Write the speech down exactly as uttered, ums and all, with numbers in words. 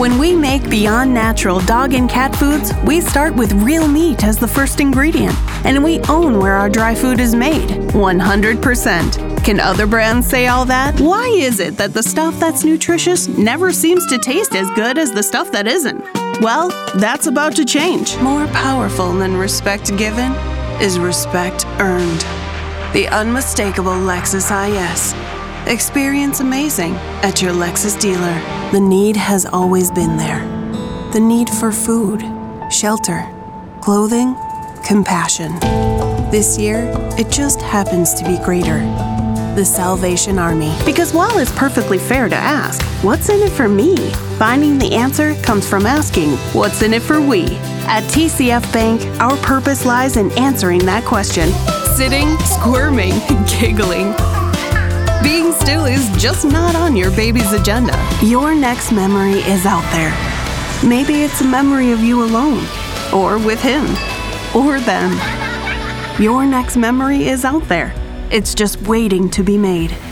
When we make Beyond Natural dog and cat foods, we start with real meat as the first ingredient, and we own where our dry food is made, one hundred percent. Can other brands say all that? Why is it that the stuff that's nutritious never seems to taste as good as the stuff that isn't? Well, that's about to change. More powerful than respect given is respect earned. The unmistakable Lexus I S. Experience amazing at your Lexus dealer. The need has always been there. The need for food, shelter, clothing, compassion. This year, it just happens to be greater. The Salvation Army. Because while it's perfectly fair to ask, what's in it for me? Finding the answer comes from asking, what's in it for we? At T C F Bank, our purpose lies in answering that question. Sitting, squirming, giggling. Being still is just not on your baby's agenda. Your next memory is out there. Maybe it's a memory of you alone, or with him, or them. Your next memory is out there. It's just waiting to be made.